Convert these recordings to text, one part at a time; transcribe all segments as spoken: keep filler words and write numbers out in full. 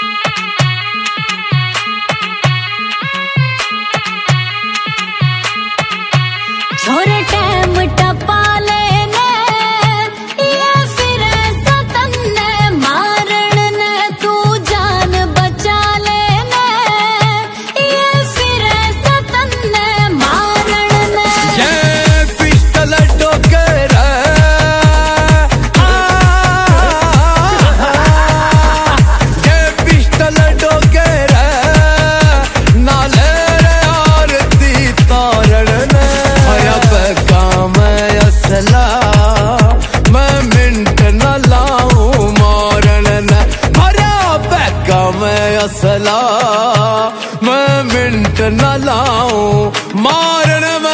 छोरे टाइम टपा लेने ये फिर सतन ने मारण ने तू जान बचा लेने ये फिर सतन ने मारण ने ये पिस्टल ठोकर ये पिस्टल ठोकर नाले रे आरती तारण ने काम असला मैं मिंट न लाऊं मारन न भरा पैका मैं असला मैं मिंट न लाऊं मारन में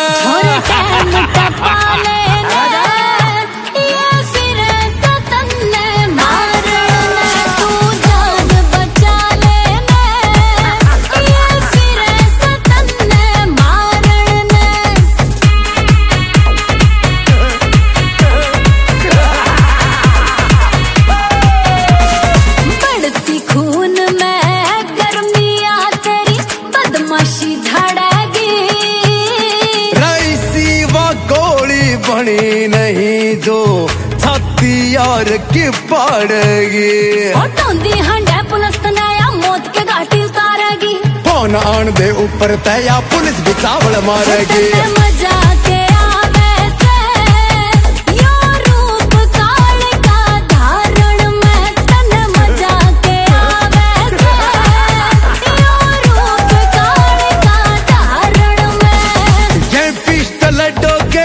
बनी नहीं जो छाती यार की पड़ेगी हंडे पुलिस तनाया मौत के घाटी उतारेगी फोन आन दे ऊपर तया पुलिस भी चावल मारेगी मजा के आवे से यो रूप काल का धारण में तन मजा के आवे से यो रूप काल का धारण में ये पिस्टल डोगे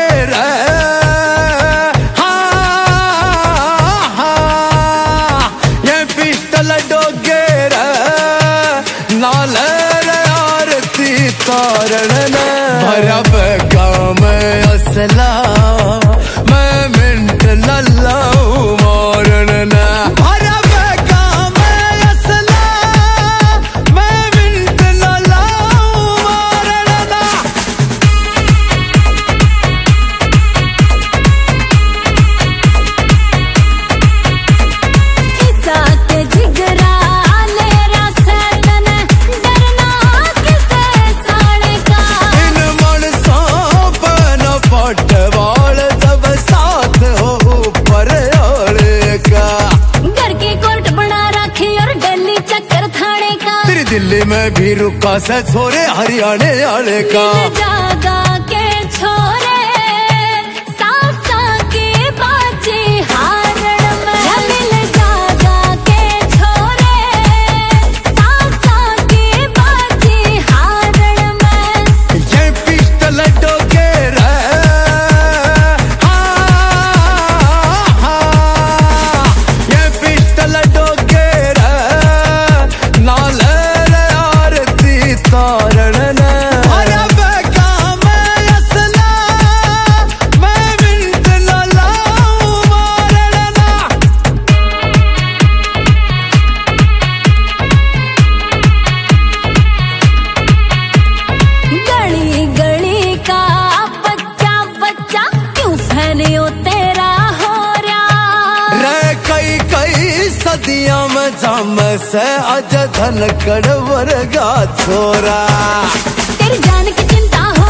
तारण भरब काम असला मैं मिंट न लाऊं मारन न भरब काम असला मैं मिंट न लाऊं मारन न किसा के जिगरा दिल्ली में भी रुका से छोरे हरियाणे वाले का जागा के छोरे सासा के बाजे हारण में मिल जागा के छोरे सासा के बाजे हारण में ये पिस्टल ठोके रे ये पिस्टल ठोके रे नाले तारण ने भरब काम असला मैं मिंट न लाऊं मारन न गली गली का बच्चा बच्चा क्यों फैलियो तेरा हो रहा रे कई कई सदियों में जम से अज धन कड़ वर्गा छोरा तेरी जान की चिंता